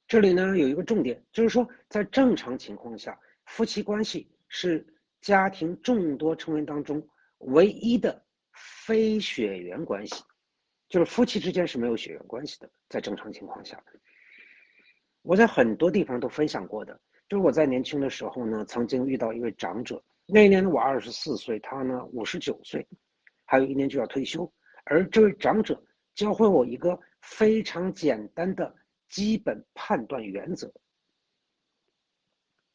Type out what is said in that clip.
这里呢有一个重点，就是说在正常情况下，夫妻关系是家庭众多成员当中唯一的非血缘关系，就是夫妻之间是没有血缘关系的，在正常情况下。我在很多地方都分享过的，就是我在年轻的时候呢，曾经遇到一位长者，那一年我24岁，他呢59岁，还有一年就要退休。而这位长者教会我一个非常简单的基本判断原则，